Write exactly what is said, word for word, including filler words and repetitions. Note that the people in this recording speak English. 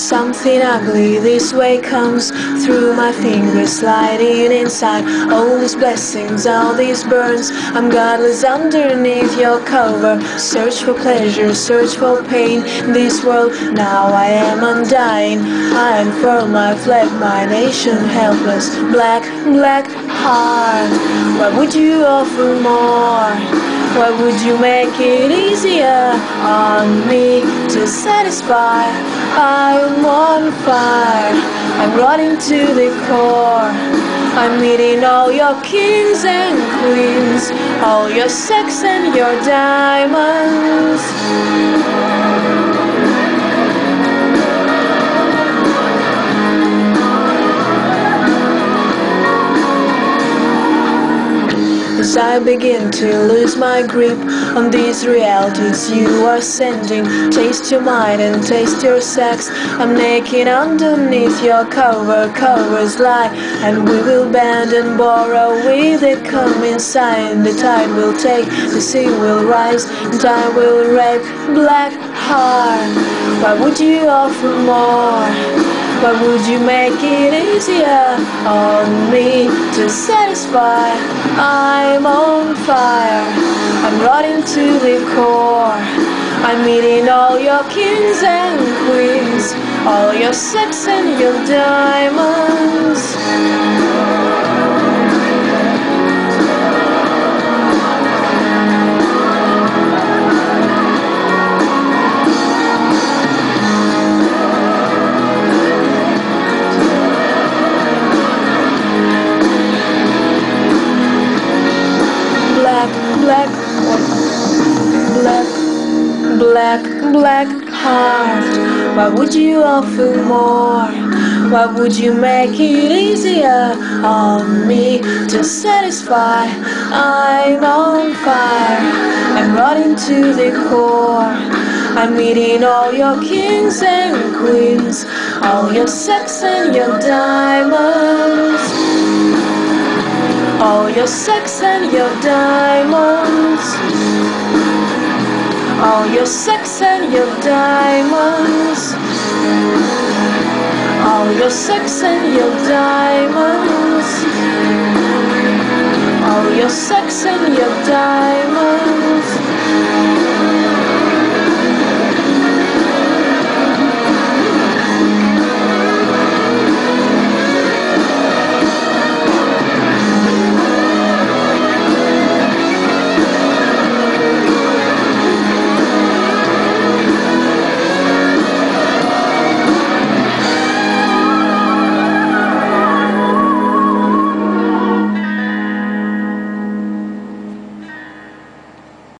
Something ugly this way comes through my fingers, sliding inside all these blessings, all these burns. I'm godless underneath your cover. Search for pleasure, search for pain in this world. Now I am undying. I unfurl my flag, my nation helpless. Black, black heart. Why would you offer more? Why would you make it easier on me to satisfy? I'm on fire, I'm rotting to the core. I'm eating all your kings and queens, all your sex and your diamonds. As I begin to lose my grip on these realities you are sending, taste your mind and taste your sex. I'm naked underneath your cover, covers lie, and we will bend and borrow with it. Come inside, the tide will take, the sea will rise, and I will rape. Black heart, why would you offer more? Why would you make it easier on me to satisfy? I'm on fire, I'm rotting to the core. I'm eating all your kings and queens, all your sex and your diamonds. Black, black, black, black heart. Why would you offer more? Why would you make it easier on me to satisfy? I'm on fire, I'm rotting to the core. I'm eating all your kings and queens, all your sex and your diamonds. All your sex and your diamonds. All your sex and your diamonds. All your sex and your diamonds. All your sex and your diamonds.